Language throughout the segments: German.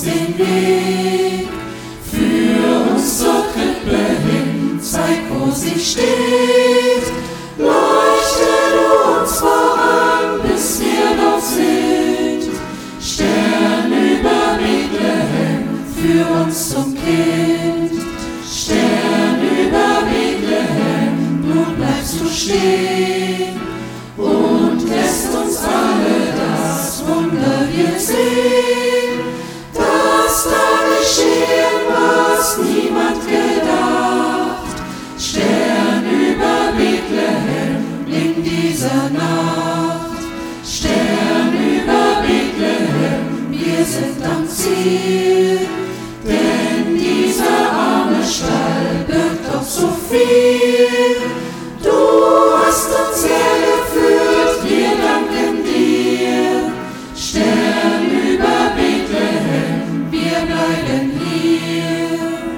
den Weg. Führ uns zur Krippe hin, zeig, wo sie steht. Leuchte du uns voran, bis wir dort sind. Stern über Bethlehem, führ uns zum Kind. Stern über Bethlehem, nun bleibst du stehen und lässt uns alle das Wunder hier sehen, dass da geschehen, was niemand gedacht. Stern über Bethlehem in dieser Nacht. Stern über Bethlehem, wir sind am Ziel, denn dieser arme Stall birgt doch so viel. Du hast uns hergeführt, wir danken dir. Stern über Bethlehem, wir bleiben hier.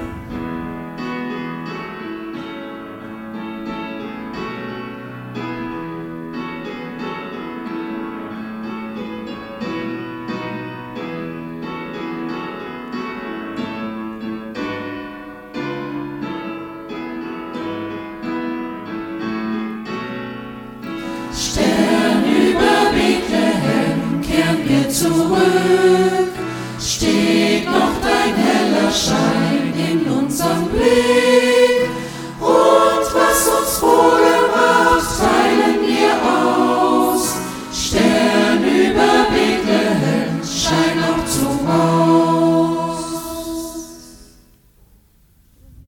Stern über Bethlehem, kehren wir zurück. Steht noch dein heller Schein in unserem Blick.